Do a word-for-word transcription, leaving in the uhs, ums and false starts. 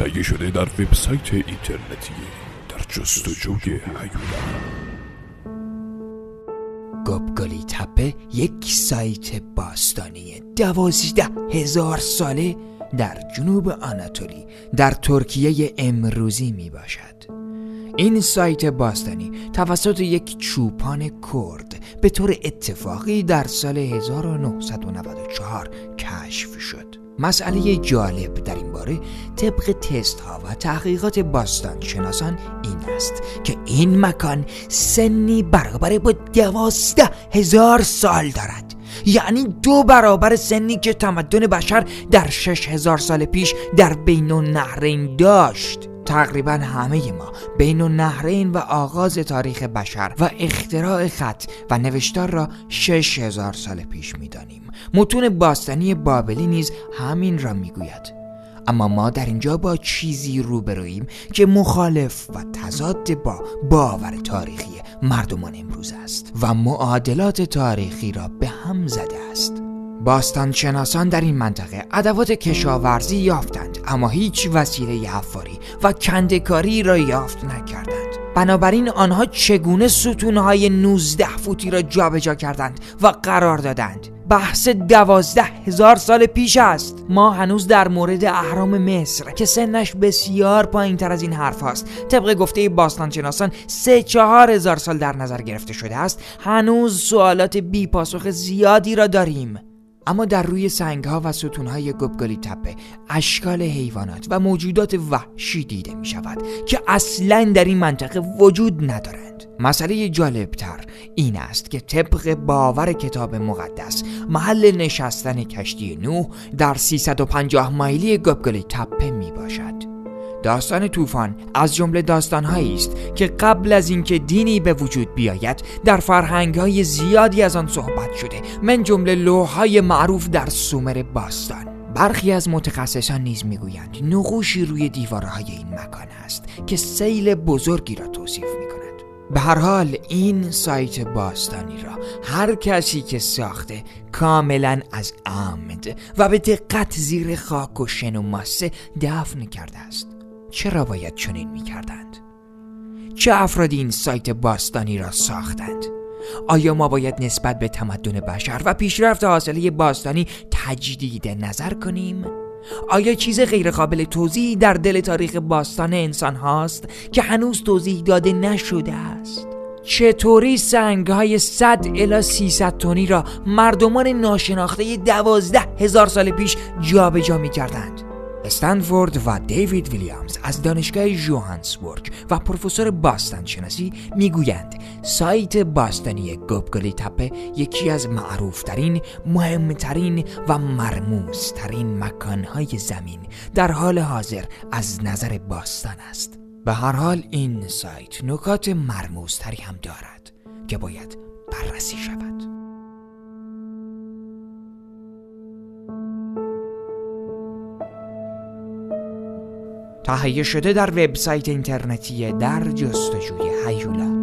تهیه شده در وبسایت اینترنتی در جستجوی هیولا. گوبگلی تپه یک سایت باستانی دوازده هزار ساله در جنوب آناتولی در ترکیه امروزی می باشد. این سایت باستانی توسط یک چوپان کرد به طور اتفاقی در سال هزار و نهصد و نود و چهار کشف شد. مسئله جالب در این باره طبق تست ها و تحقیقات باستان شناسان این است که این مکان سنی برابر با دوازده هزار سال دارد، یعنی دو برابر سنی که تمدن بشر در شش هزار سال پیش در بین النهرین داشت. تقریبا همه ما بین النهرین و آغاز تاریخ بشر و اختراع خط و نوشتار را شش هزار سال پیش می‌دانیم. متون باستانی بابلی نیز همین را می‌گوید. اما ما در اینجا با چیزی روبرویم که مخالف و تضاد با باور تاریخی مردمان امروز است و معادلات تاریخی را به هم زده است. باستان شناسان در این منطقه ادوات کشاورزی یافتند، اما هیچ وسیله حفاری و کنده‌کاری را یافت نکردند. بنابراین آنها چگونه ستونهای نوزده فوتی را جابجا کردند و قرار دادند؟ بحث دوازده هزار سال پیش است. ما هنوز در مورد اهرام مصر که سنش بسیار پایین تر از این حرف هاست، طبق گفته باستان شناسان سه چهار هزار سال در نظر گرفته شده است، هنوز سوالات بی پاسخ زیادی را داریم. اما در روی سنگ‌ها و ستون‌های گوبگلی تپه اشکال حیوانات و موجودات وحشی دیده می‌شود که اصلاً در این منطقه وجود ندارند. مسئله جالبتر این است که طبق باور کتاب مقدس محل نشستن کشتی نوح در سیصد و پنجاه مایلی گوبگلی تپه میباشد. داستان طوفان از جمله داستان‌هایی است که قبل از اینکه دینی به وجود بیاید در فرهنگ‌های زیادی از آن صحبت شده، من جمله لوح‌های معروف در سومر باستان. برخی از متخصصان نیز میگویند نقوشی روی دیوارهای این مکان است که سیل بزرگی را توصیف می‌کند. به هر حال این سایت باستانی را هر کسی که ساخته کاملا از عمد و به دقت زیر خاک و شن و ماسه دفن کرده است. چرا باید چنین می‌کردند؟ چه افرادی این سایت باستانی را ساختند؟ آیا ما باید نسبت به تمدن بشر و پیشرفت حاصله باستانی تجدید نظر کنیم؟ آیا چیز غیر قابل توضیحی در دل تاریخ باستان انسان هاست که هنوز توضیح داده نشده است؟ چطوری سنگ‌های صد الی سیصد تنی را مردمان ناشناخته دوازده هزار سال پیش جابجا می‌کردند؟ استنفورد و دیوید ویلیامز از دانشگاه جوهانسبورگ و پروفسور باستان شناسی میگویند سایت باستانی گوبگلی تپه یکی از معروفترین، مهمترین و مرموزترین مکانهای زمین در حال حاضر از نظر باستان است. به هر حال این سایت نکات مرموزتری هم دارد که باید بررسی شود. تهیه شده در وبسایت اینترنتی در جستجوی هیولا.